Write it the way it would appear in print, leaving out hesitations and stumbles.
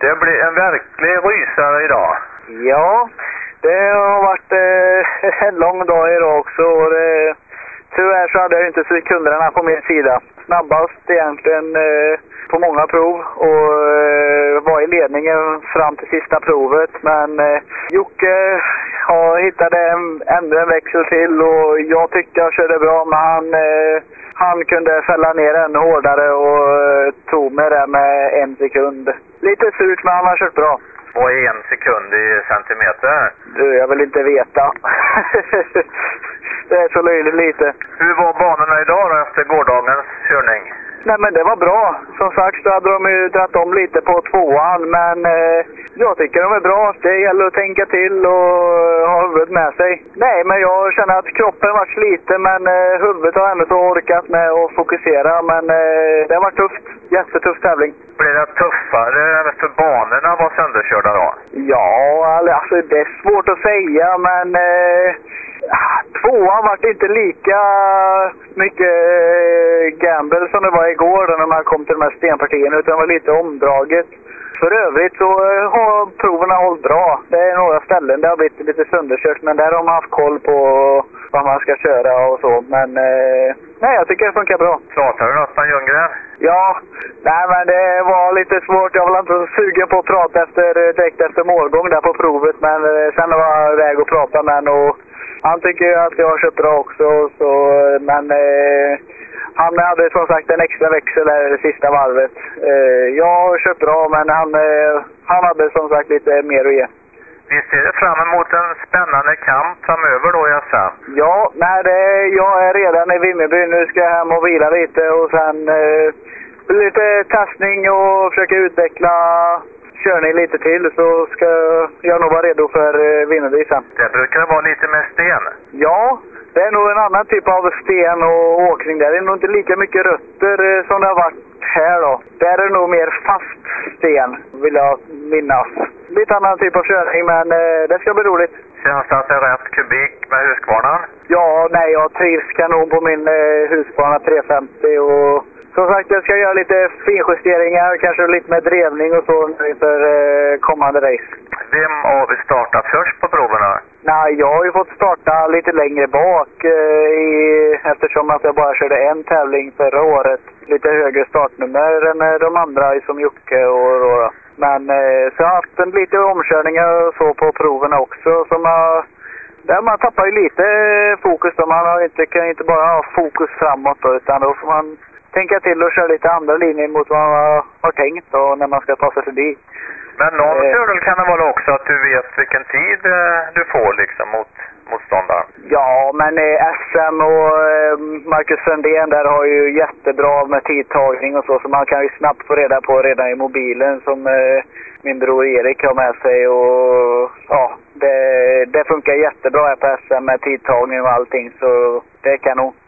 Det blir en verklig rysare idag. Ja, det har varit en lång dag idag också. Och tyvärr så hade jag inte sekunderna på min sida. Snabbast egentligen på många prov och var i ledningen fram till sista provet. Men Jocke hittade ännu en växel till och jag tyckte jag körde bra, men han kunde fälla ner ännu hårdare och tog mig där med 1 sekund. Lite surt, men han har kört bra. Och 1 sekund i centimeter? Du, jag vill inte veta. Det är så löjligt lite. Hur var banorna idag då efter gårdagens körning? Nej, men det var bra. Som sagt så hade de ju dratt om lite på 2:an, men jag tycker de är bra. Det gäller att tänka till och ha huvudet med sig. Nej, men jag känner att kroppen var sliten, men huvudet har ändå så orkat med att fokusera. Men det var tufft. Jättetuff tävling. Blev det tuffare för banorna var sönderkörda då? Ja, alltså det är svårt att säga, men 2:an var inte lika mycket gamble som det var igår när man kom till de här stenpartierna, utan det var lite omdraget. För övrigt så har proverna hållit bra. Det är några ställen där har blivit lite sönderkört, men där har man haft koll på vad man ska köra och så. Men nej, jag tycker det funkar bra. Pratar du något om Ljunggren? Ja, nej, men det var lite svårt. Jag var inte så sugen på att prata direkt efter målgång där på provet, men sen var jag iväg och prata med honom och han tycker att jag har kört bra också, så, men han hade som sagt en extra växel där det sista varvet. Jag har kört bra, men han hade som sagt lite mer att ge. Vi ser fram emot en spännande kamp framöver då i SM. Ja, jag är redan i Vimmerby. Nu ska jag hem och vila lite och sen lite testning och försöka utveckla körning lite till, så ska jag nog vara redo för Vimmerby sen. Det brukar vara lite med sten. Ja, det är nog en annan typ av sten och åkning där. Det är nog inte lika mycket rötter som det har varit här då. Där är det nog mer fast sten, vill jag minnas. Lite annan typ av körning, men det ska bli roligt. Känns det att det är rätt kubik med Husqvarnan? Ja, nej, jag trivs kanon på min Husqvarna 350 och som sagt, jag ska göra lite finjusteringar, kanske lite med drevning och så inför kommande race. Vem har vi startat först på proverna? Nej, jag har ju fått starta lite längre bak eftersom att jag bara körde en tävling förra året. Lite högre startnummer än de andra som Jocke och Rora. Men så jag har haft lite omkörningar och så på proverna också som där man tappar ju lite fokus då. Man kan inte bara ha fokus framåt då, utan då får man tänka till och köra lite andra linjer mot vad man har tänkt då, när man ska ta sig förbi. Men någon fördel kan det vara också att du vet vilken tid du får liksom mot motståndaren. Ja, men SM och Marcus Sundén där har ju jättebra med tidtagning och så man kan ju snabbt få reda på redan i mobilen som min bror Erik har med sig och ja, det funkar jättebra här på SM med tidtagning och allting, så det kan nog.